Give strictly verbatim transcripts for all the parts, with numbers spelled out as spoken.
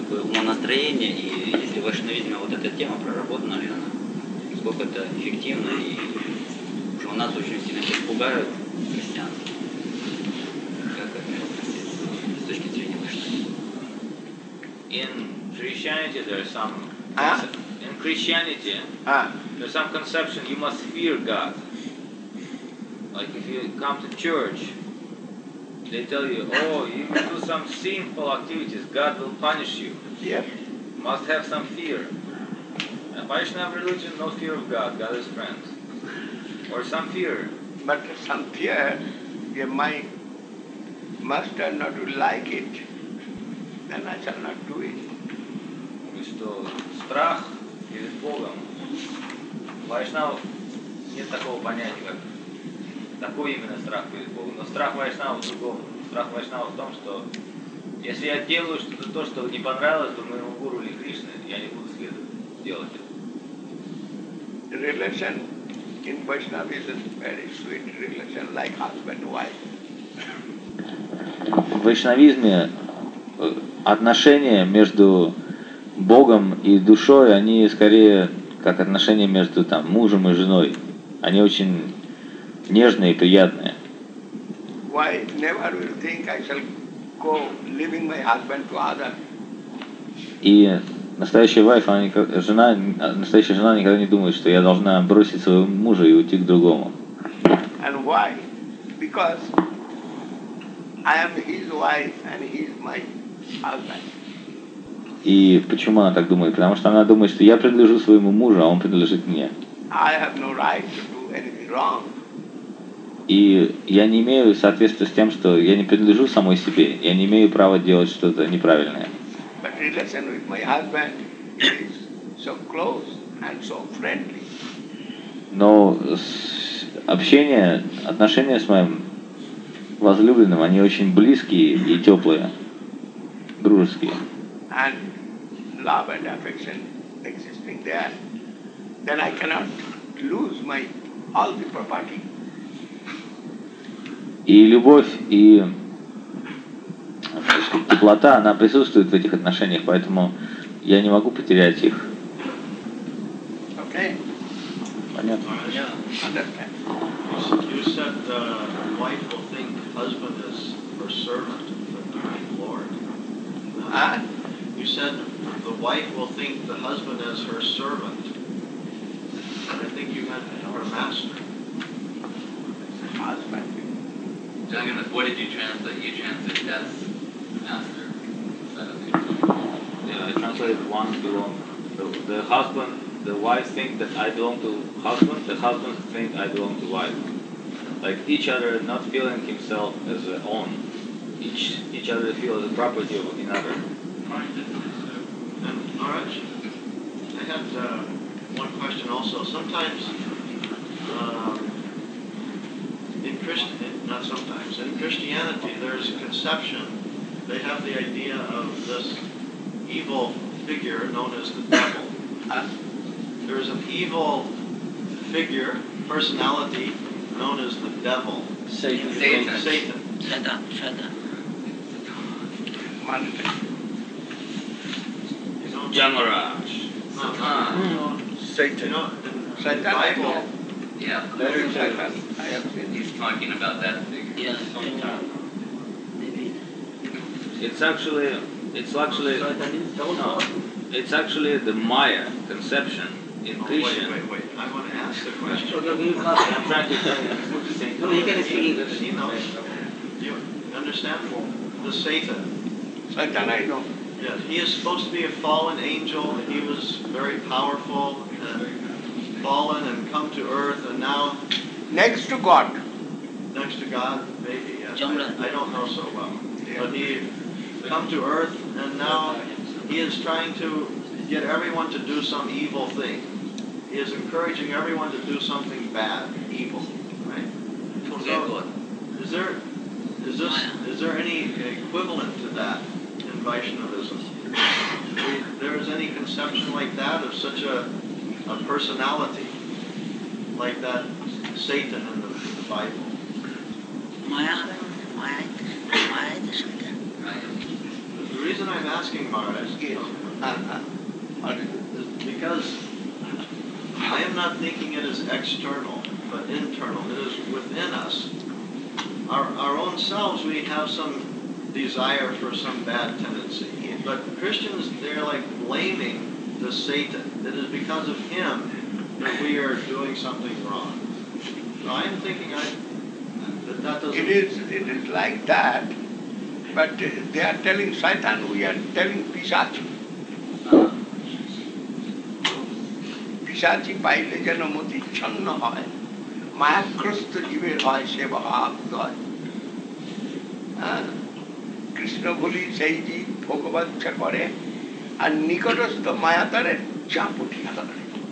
бы умонастроение, и если в вайшнавизме вот эта тема проработана ли она, насколько это эффективно, и уже у нас очень сильно сейчас пугают христианство. Как это с точки зрения вайшнавизма? In Christianity there is some Huh? in Christianity Ah, there's some conception you must fear God. Like if you come to church, they tell you, oh, you do some sinful activities, God will punish you. yes. Must have some fear. And Vaishnava religion, no fear of God, God is friend. Or some fear. But some fear, if my master not to like it, then I shall not do it. И что страх перед Богом. У Вайшнавов нет такого понятия, как такой именно страх перед Богом. Но страх Вайшнава в другом. Страх Вайшнава в том, что если я делаю что-то то, что не понравилось бы моему гуру или Кришне, я не буду следовать, делать это. The relation in Vaishnava is a very sweet relation, like husband and wife. В вайшнавизме отношения между Богом и душой, они скорее как отношения между там, мужем и женой. Они очень нежные и приятные. Why never will think I shall go leaving my husband to other? И настоящая вайф, она никогда, жена, настоящая жена никогда не думает, что я должна бросить своего мужа и уйти к другому. And why? Because I am his wife and he is my husband. И почему она так думает? Потому что она думает, что я принадлежу своему мужу, а он принадлежит мне. I have no right to do anything wrong. И я не имею соответствия с тем, что я не принадлежу самой себе, я не имею права делать что-то неправильное. But relation with my husband is so close and so friendly. Но с- общение, отношения с моим возлюбленным, они очень близкие и теплые, дружеские. And love and affection existing there, then I cannot lose my all the property. И любовь, и так сказать, теплота, она присутствует в этих отношениях, поэтому я не могу потерять их. Okay? Понятно? Yeah. Understand? You said uh, wife will think husband is her servant, but not Lord. Huh? You said the wife will think the husband as her servant. And I think you meant her master. Husband. John, what did you translate? You translated as master. Instead of Yeah, I translated one belong. The, the husband, the wife think that I belong to husband. The husband think I belong to wife. Like each other not feeling himself as a own. Each each other feel as a property of another. And Maharaj, I had uh, one question also. Sometimes, um, in Christ, not sometimes, in Christianity, there's a conception. They have the idea of this evil figure known as the devil. Huh? There's an evil figure, personality known as the devil. Satan. Satan. Satan, Satan. Monday. You know, Jamaraj. no, Ah. no. You Satan. know, in the Satan. Bible, Yeah. Very Satan. I have seen He's it. talking about that figure. Yeah. Maybe. It's actually it's actually Satan is no. It's actually the Maya conception in oh, Christian. wait, wait, wait. I want to ask the question. I'm trying to tell you. No, he can speak English. He knows. You understand? The Satan. Satan I know. Yes, he is supposed to be a fallen angel. He was very powerful and fallen and come to earth, and now Next to God. next to God, maybe. Yes. Jamra. I, I don't know so well, Yeah. but he come to earth, and now he is trying to get everyone to do some evil thing. He is encouraging everyone to do something bad, evil, right? Forget God. Is there, is this, is there any equivalent to that in Vaishnavism? There is any conception like that of such a, a personality like that Satan in the, in the Bible? Maya, Maya, Maya is Satan. The reason reason I'm asking, Maharaj, Yes. Uh, uh, is because I am not thinking it is external, but internal. It is within us. Our, our own selves, we have some desire for some bad tendency. But Christians, they're like blaming the Satan. It is because of him that we are doing something wrong. So I'm thinking I, that that doesn't... It is, it is like that, but uh, they are telling Satan, we are telling Pisachi. পিশাচি পাইলে যেন মতি ছন্ন হয়, মায়াগ্রস্ত জীবের হয় সে ভাব দয়। কৃষ্ণ বলি সেই জীব ভোগবাচ্ছা করে আর নিকটস্থ মায়াতারের চাপ উঠিয়া ধরে।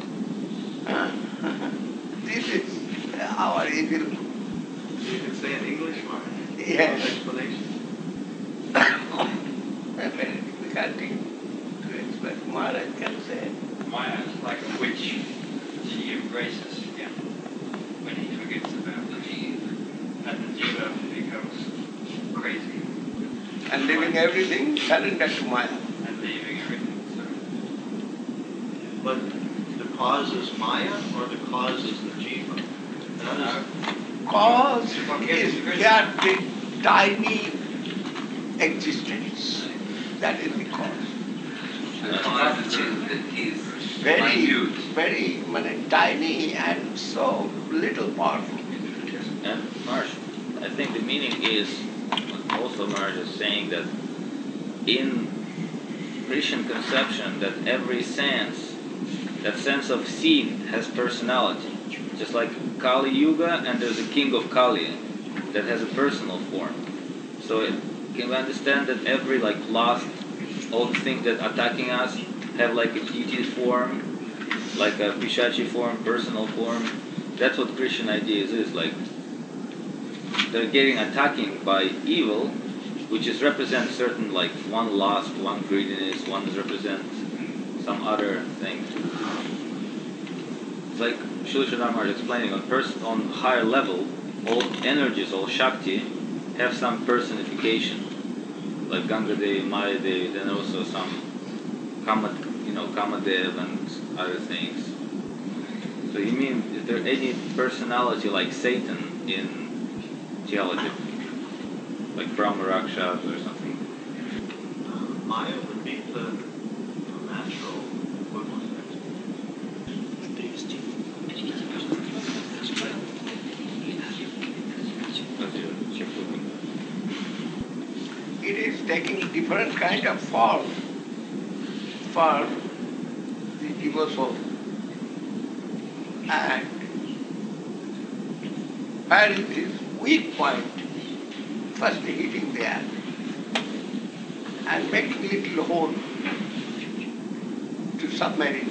This is our evil. You can say in English, Maharaj. Yes. Explanation. Very difficult thing to explain. Maharaj can say. Maya is like a witch. She embraces him when he forgets about the jiva, and the jiva becomes crazy And leaving everything, surrender to Maya. and leaving everything. So But the cause is Maya or the cause is the jiva? That is, Cause Forget is the their the tiny existence. That is the cause. The cause is that he's Very, minute. very mane, tiny and so little powerful. And Marsh, I think the meaning is, also Marsh is saying that in Christian conception that every sense, that sense of seed has personality. Just like Kali Yuga and there's a king of Kali that has a personal form. So it, can we understand that every like lost, all the things that attacking us have like a deity form, like a Pishachi form, personal form. That's what Christian ideas is like. They're getting attacking by evil, which is represent certain like one lust, one greediness, one is represent some other thing. It's like Srila Sridhar is explaining on person on higher level, all energies, all Shakti have some personification, like Ganga Devi, Maya Devi, then also some Kama, you know, Kamadev and other things. So you mean, is there any personality like Satan in theology? Like Brahma Rakshas or something? uh, Maya would be the natural equivalent. It is taking different kind of form for the jiva soul. And where it is weak point, first hitting there and making little hole to submerge.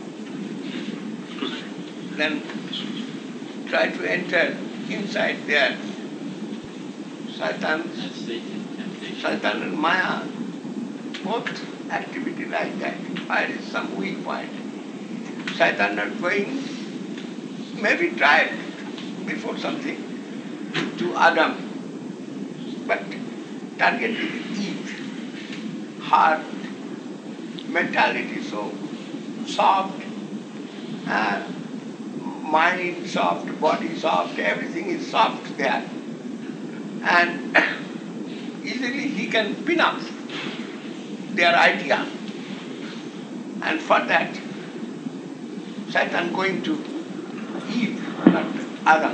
Then try to enter inside there. Satan, Satan and Maya, both activity like that. Where is some weak point? Satan not going, maybe tried before something to Adam, but targeted Eve. Heart, mentality so soft, uh, mind soft, body soft, everything is soft there. And easily he can pin up their idea. And for that, Satan going to Eve, not Adam.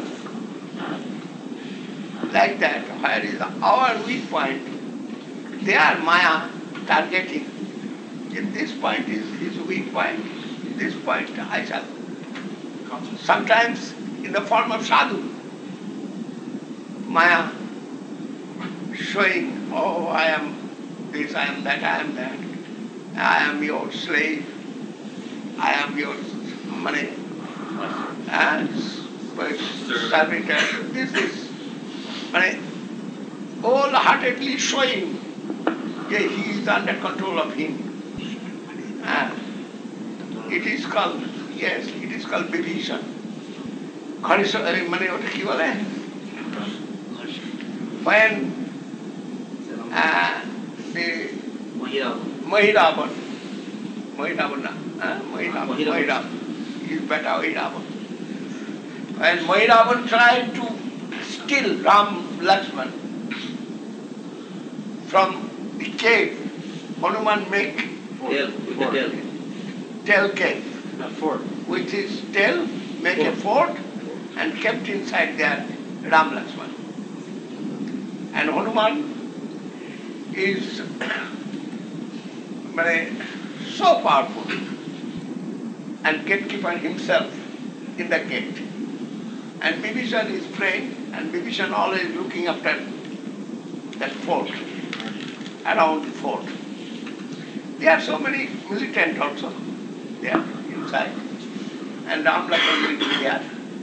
Like that, where is our weak point? They are Maya targeting. If this point is his weak point, this point I shall. Sometimes in the form of sadhu, Maya showing, oh, I am this, I am that, I am that. I am your slave. I am your money. And servitor. This is money. Wholeheartedly showing that he is under control of him. And it is called, yes, it is called Vibhishan. Money, what you call it? When uh, the Mahiravan. Mahiravan. Huh? Mahiravan. Mahiravan. Mahiravan. He's better Mahiravan. When Mahiravan tried to steal Ram Lakshman from the cave, Hanuman make Tail, with the tail. tail cave. A fort. With his tail, make a fort and kept inside there Ram Lakshman. And Hanuman is so powerful and gatekeeper himself in the gate. And Bibhishan is praying, and Bibhishan always looking after that fort, around the fort. There are so many militants also there inside, and Ram Lakshman will be there.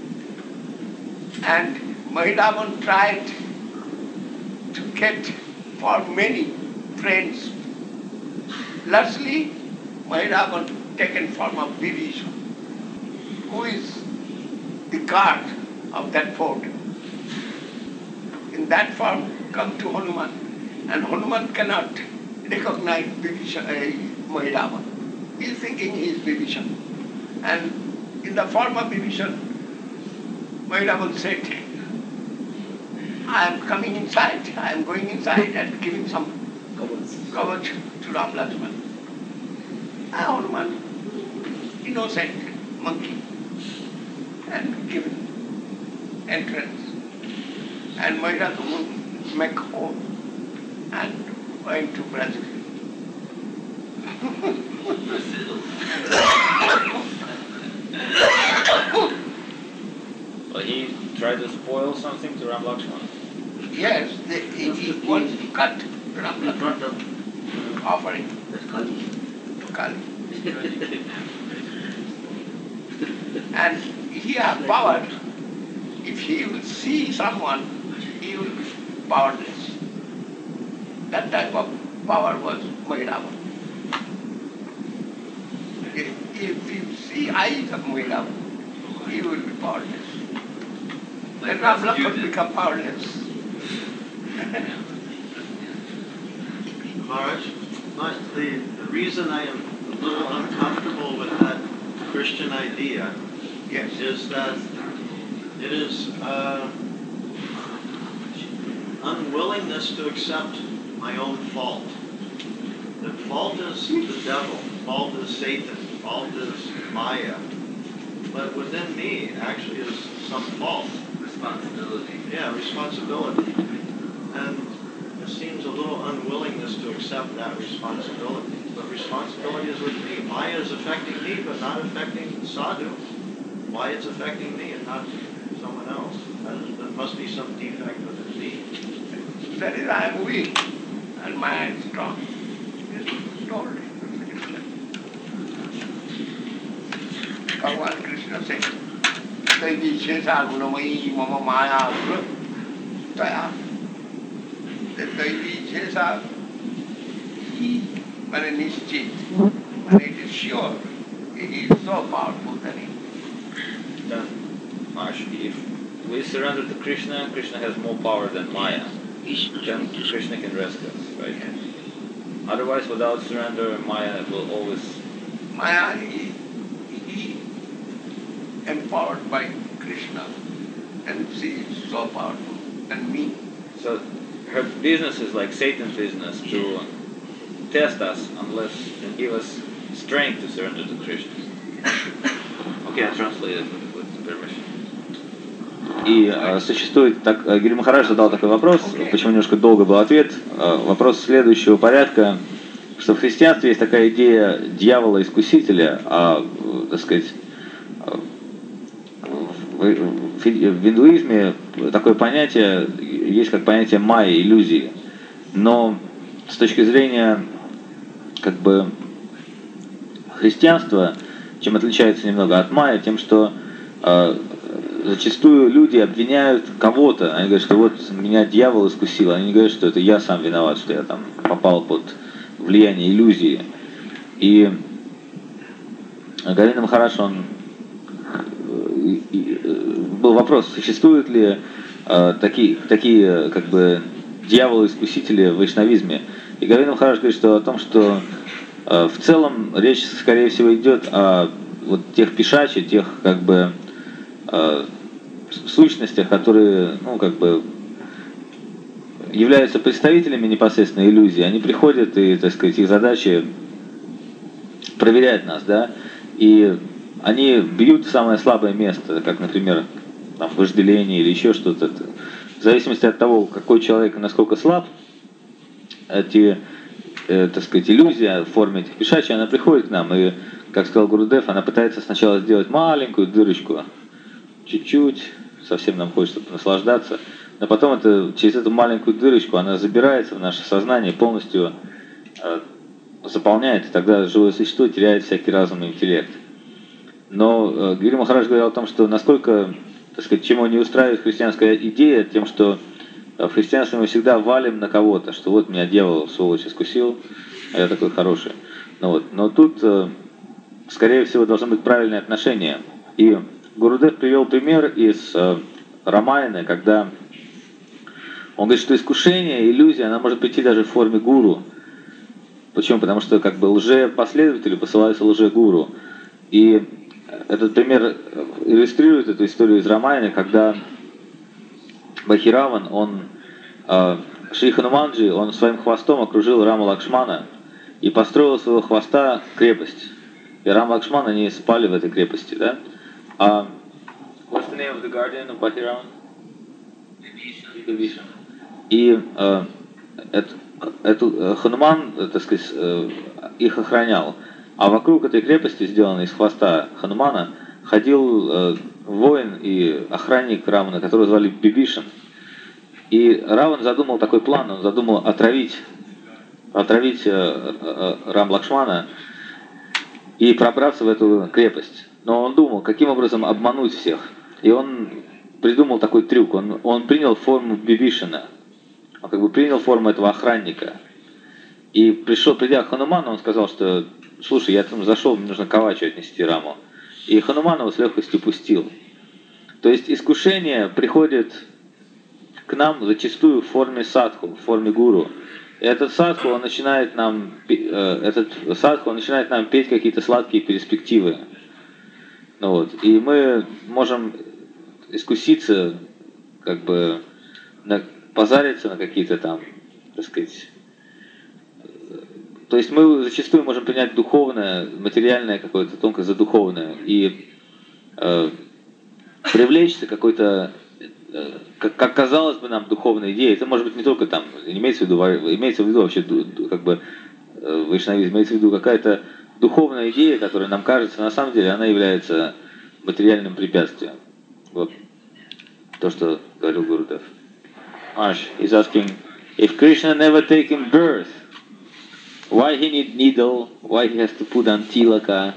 And Mahiravan tried to get for many friends. Lastly, Mahiravan taken form of Bibhishan, who is the guard of that fort. In that form, come to Hanuman, and Hanuman cannot recognize Bibhishan, uh, Mahiravan. He is thinking he is Bibhishan. And in the form of Bibhishan, Mahiravan said, I am coming inside, I am going inside and giving some kavach to Ram Lakshman. And Hanuman, innocent monkey, and given entrance. And Mahiravan make home and went to Brazil. Well, he tried to spoil something to Ram Lakshman. Yes, they, he, he wants to cut Ram In Lakshman front of offering the Kali. to Kali. And he has power. If he will see someone, he will be powerless. That type of power was Mahiravan. If, if you see eyes of Mahiravan, he will be powerless. Then Ram Lakshman become powerless. Maharaj, my, the, the reason I am a little uncomfortable with that Christian idea Yes. is that it is uh, unwillingness to accept my own fault. That fault is the devil, fault is Satan, fault is Maya. But within me actually is some fault. Responsibility. Yeah, responsibility. And it seems a little unwillingness to accept that responsibility. But responsibility is with me. Maya is affecting me, but not affecting sadhu. Why it's affecting me and not someone else? That, is, that must be some defect within me. That is, I am weak and Maya is strong. It's told. Bhagavan Krishna said, Devi Shesha Gunamayi Mama Maya Taya. The Devi Shesha, he, when it is cheap, and it is sure, he is so powerful that he. Then, Maharaj, if we surrender to Krishna, Krishna has more power than Maya. Then Krishna can rescue us, right? Otherwise, without surrender, Maya will always. Maya, he, he empowered by Krishna, and she is so powerful than me. So her business is like Satan's business, to test us unless and give us strength to surrender to Krishna. Okay, I translate it with permission. И э, существует, так, э, Гири Махарадж задал такой вопрос, Okay. почему немножко долго был ответ. Э, вопрос следующего порядка, что в христианстве есть такая идея дьявола-искусителя, а, э, так сказать, э, в, в, в индуизме такое понятие есть как понятие майя, иллюзии. Но с точки зрения как бы христианства, чем отличается немного от майя, тем, что э, зачастую люди обвиняют кого-то, они говорят, что вот меня дьявол искусил, они не говорят, что это я сам виноват, что я там попал под влияние иллюзии. И Говинда Махарадж, он и, и, был вопрос, существуют ли э, такие, такие как бы дьяволы-искусители в вайшнавизме. И Говинда Махарадж говорит, что о том, что В целом речь, скорее всего, идет о вот тех пишачи, тех как бы сущностях, которые, ну, как бы являются представителями непосредственно иллюзии. Они приходят, и, так сказать, их задача проверять нас, да, и они бьют в самое слабое место, как, например, там, вожделение или еще что-то. В зависимости от того, какой человек и насколько слаб, эти, э, так сказать, иллюзия в форме этих пишачей, она приходит к нам, и, как сказал Гурудев, она пытается сначала сделать маленькую дырочку, чуть-чуть, совсем нам хочется наслаждаться, но потом это, через эту маленькую дырочку она забирается в наше сознание, полностью э, заполняет, и тогда живое существо теряет всякий разум и интеллект. Но э, Гири Махарадж говорил о том, что насколько, так сказать, чему не устраивает христианская идея, тем, что в христианстве мы всегда валим на кого-то, что вот меня дьявол, сволочь, искусил, а я такой хороший. Ну вот. Но тут, э, скорее всего, должно быть правильное отношение. И Гурудев привел пример из э, Рамаяны, когда он говорит, что искушение, иллюзия, она может прийти даже в форме гуру. Почему? Потому что как бы лже-последователи посылаются лже-гуру. И этот пример иллюстрирует эту историю из Рамаяны, когда Бахираван, он, э, Шри Хануманджи, он своим хвостом окружил Рама Лакшмана и построил своего хвоста крепость. И Рам Лакшман, они спали в этой крепости, да? А what's the name of the guardian of Bhakiravan? Vibhishan. И э, это, это, Хануман, так сказать, э, их охранял. А вокруг этой крепости, сделанной из хвоста Ханумана, ходил э, воин и охранник Равана, которого звали Бибишан. И Раван задумал такой план, он задумал отравить, отравить э, э, Рам Лакшмана и пробраться в эту крепость. Но он думал, каким образом обмануть всех. И он придумал такой трюк. Он, он принял форму Бибишана. Он как бы принял форму этого охранника. И пришел, придя к Хануману, он сказал, что слушай, я там зашел, мне нужно кавачу отнести Раму. И Хануман его с легкостью пустил. То есть искушение приходит к нам зачастую в форме садху, в форме гуру. И этот садху, он начинает нам, этот садху, он начинает нам петь какие-то сладкие перспективы. Ну вот. И мы можем искуситься, как бы, на, позариться на какие-то там, так сказать. То есть мы зачастую можем принять духовное, материальное какое-то тонко за духовное и э, привлечься какой-то, э, как, как казалось бы нам, духовной идеей. Это может быть не только там, имеется в виду, имеется в виду вообще, как бы, э, вайшнавизм, имеется в виду какая-то духовная идея, которая нам кажется, на самом деле она является материальным препятствием. Вот то, что говорил Гурудев. Ash is asking, if Krishna never taken birth, why he need needle? Why he has to put on tilaka?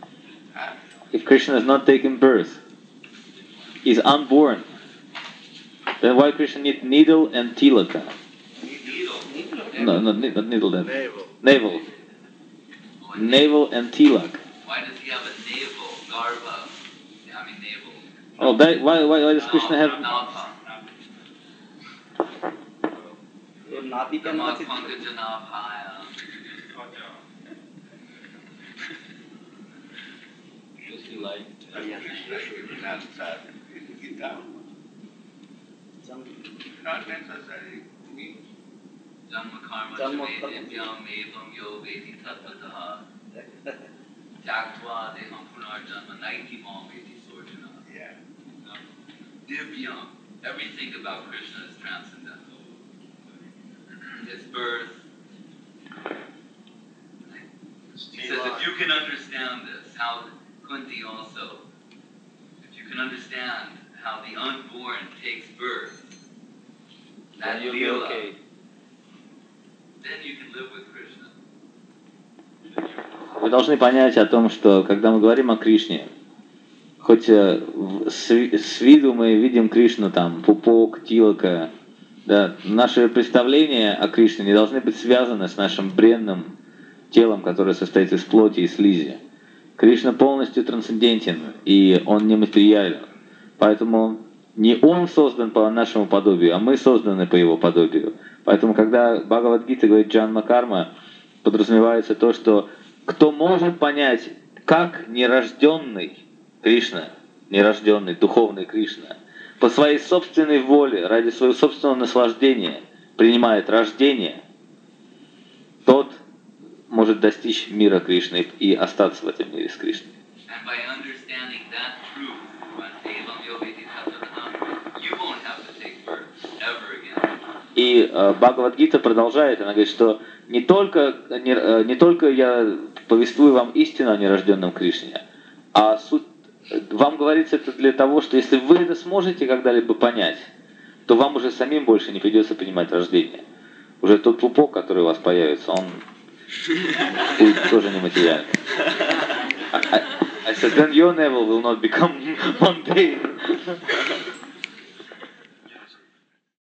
If Krishna has not taken birth, is unborn, then why Krishna need needle and tilaka? Needle. No, not, not needle. Then. Navel. Navel. Navel and tilak. Why does he have a navel? Garva. I mean navel. Oh, that, why, why, why does Krishna have? Nava. नाभि का नाम से Pankajanaphaya. Not necessary. Janma karma Janma chavedibhyam evam yo vedi tattvatah. Tyaktva deham punarjanma naiti mam vedi sorjana. Yeah. Divyam. Everything about Krishna is transcendental. His birth. He says if you can understand this, how Kunti also, if you can understand how the unborn takes birth, that Then you'll be lila, okay. then you can live with Krishna. Вы должны понять о том, что когда мы говорим о Кришне, хоть э, в- с, с виду мы видим Кришну там, пупок, тилока, да, наши представления о Кришне не должны быть связаны с нашим бренным телом, которое состоит из плоти и слизи. Кришна полностью трансцендентен, и он нематериален. Поэтому не он создан по нашему подобию, а мы созданы по его подобию. Поэтому, когда Бхагавад-гита говорит «Джанма карма», подразумевается то, что кто может понять, как нерожденный Кришна, нерожденный духовный Кришна, по своей собственной воле, ради своего собственного наслаждения принимает рождение, тот может достичь мира Кришны и остаться в этом мире с Кришной. And by understanding that truth, Evam Yogi Tathagata, you won't have to take birth ever again. И э, Бхагавад-гита продолжает, она говорит, что не только, не, э, не только я повествую вам истину о нерожденном Кришне, а суть, вам говорится это для того, что если вы это сможете когда-либо понять, то вам уже самим больше не придется принимать рождение. Уже тот пупок, который у вас появится, он будет тоже нематериальный. I said, then your navel will not become mundane.